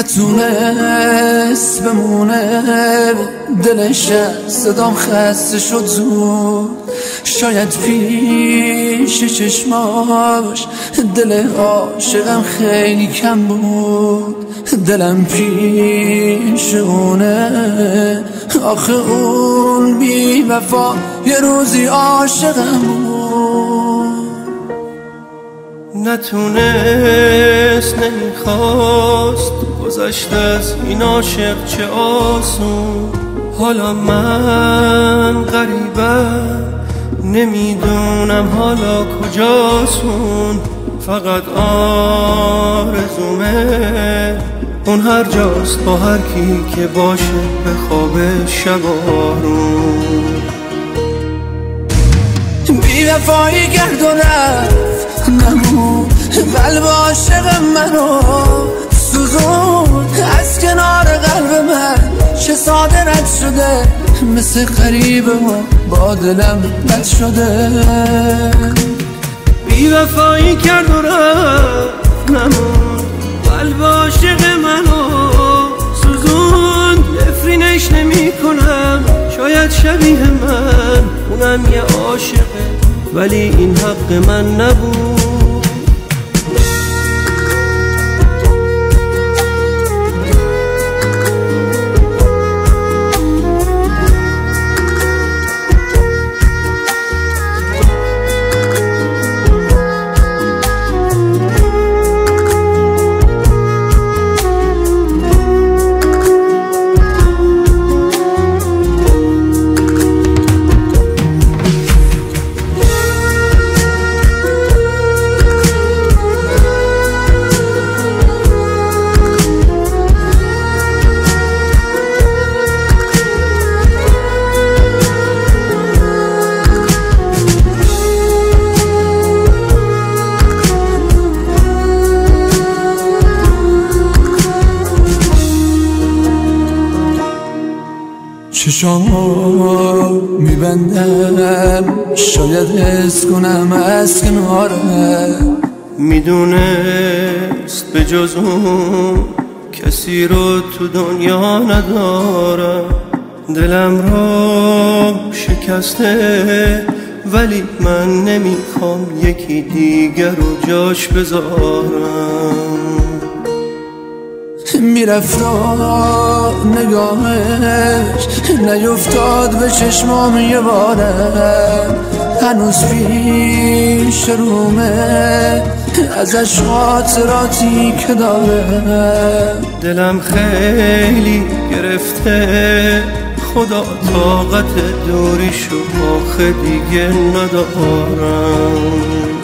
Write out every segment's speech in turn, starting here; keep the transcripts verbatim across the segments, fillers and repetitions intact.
نتونست بمونه دلش صدام خسته شد زود، شاید پیش چشماش دل عاشقم خیلی کم بود. دلم پیش اونه آخه اون بی وفا یه روزی عاشقم بود. نتونست نمیخواست گذشت از این عاشق چه آسون. حالا من غریبم نمیدونم حالا کجاسون. فقط آرزومه اون هر جاست با هر کی که باشه به خواب شبارون. بی وفایی کرد و رفت نمون قلب عاشق منو سوزون. از کنار قلب من چه ساده رد شده، مثل غریبه و با دلم بد شده. بی وفایی کرد و رفت نمون قلب عاشق منو سوزون. نفرینش نمی کنم شاید شبیه من اونم یه عاشقه ولی این حق من نبود. چشامو میبندم شاید حس کنم از کناره. میدونست به جز اون کسی رو تو دنیا ندارم. دلم رو شکسته ولی من نمیخوام یکی دیگر رو جاش بذارم. میرفت و نگاهش نیفتاد به چشمام یه بارم. هنوز پیش رومه ازش خاطراتی که داره. دلم خیلی گرفته خدا طاقت دوریشو آخه دیگه ندارم.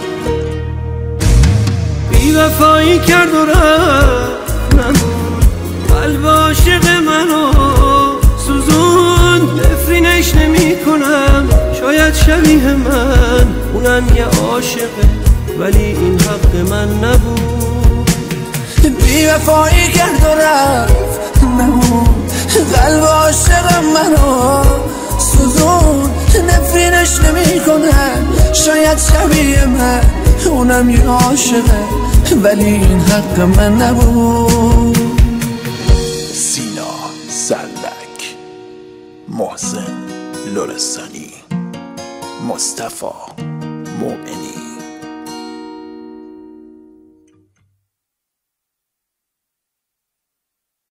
بی وفایی کرد و رفت نمون قلب عاشق منو سوزون. نفرینش نمی کنم شاید شبیه من اونم یه عاشقه ولی این حق من نبود. بی وفایی کرد و رفت نمون قلب عاشق منو سوزون. نفرینش نمی کنم شاید شبیه من اونم یه عاشقه ولی این حق من نبود. سینا زرلک، محسن لرستانی، مصطفی مومنی.